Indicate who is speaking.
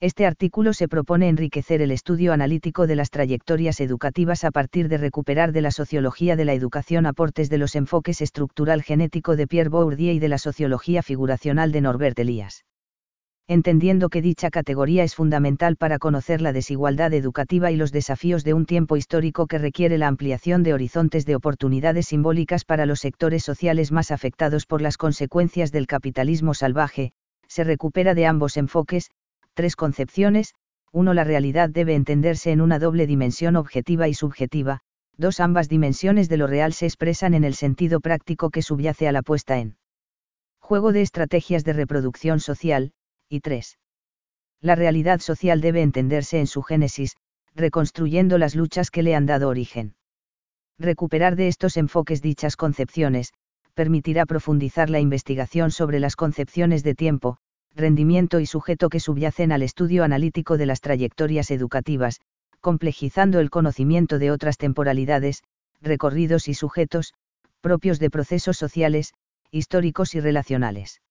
Speaker 1: Este artículo se propone enriquecer el estudio analítico de las trayectorias educativas a partir de recuperar de la sociología de la educación aportes de los enfoques estructural genético de Pierre Bourdieu y de la sociología figuracional de Norbert Elias. Entendiendo que dicha categoría es fundamental para conocer la desigualdad educativa y los desafíos de un tiempo histórico que requiere la ampliación de horizontes de oportunidades simbólicas para los sectores sociales más afectados por las consecuencias del capitalismo salvaje, se recupera de ambos enfoques, 3 concepciones. 1. La realidad debe entenderse en una doble dimensión objetiva y subjetiva. 2. Ambas dimensiones de lo real se expresan en el sentido práctico que subyace a la puesta en juego de estrategias de reproducción social. Y 3. La realidad social debe entenderse en su génesis, reconstruyendo las luchas que le han dado origen. Recuperar de estos enfoques dichas concepciones, permitirá profundizar la investigación sobre las concepciones de tiempo, rendimiento y sujeto que subyacen al estudio analítico de las trayectorias educativas, complejizando el conocimiento de otras temporalidades, recorridos y sujetos, propios de procesos sociales, históricos y relacionales.